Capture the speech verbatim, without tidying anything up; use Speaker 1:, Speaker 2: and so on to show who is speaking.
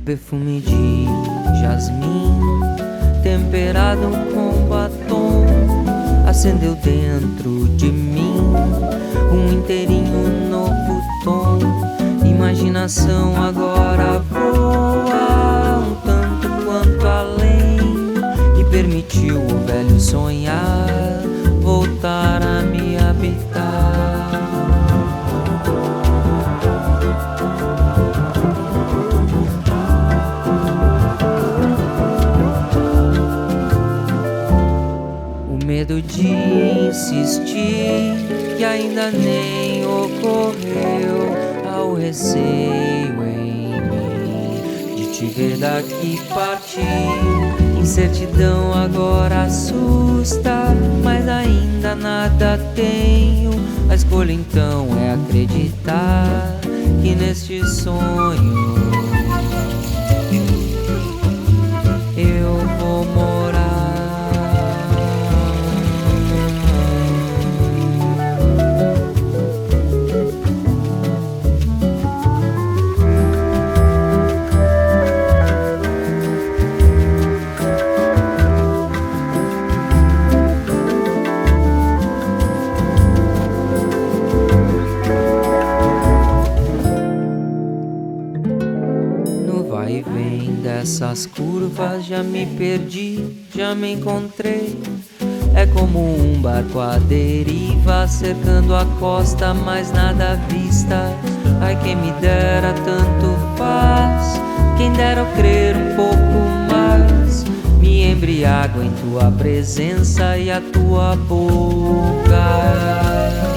Speaker 1: perfume de jasmim temperado com batom acendeu dentro de mim um inteirinho novo tom. Imaginação agora voa um tanto quanto além e permitiu o velho sonhar voltar a me habitar. O medo de insistir que ainda nem ocorreu, ao receio em mim de te ver daqui partir. Incertidão agora assusta, mas ainda nada tenho. A escolha então é acreditar que neste sonho eu vou morar. Vai e vem dessas curvas, já me perdi, já me encontrei. É como um barco à deriva, cercando a costa, mas nada à vista. Ai, quem me dera tanto faz, quem dera eu crer um pouco mais. Me embriago em tua presença e a tua boca.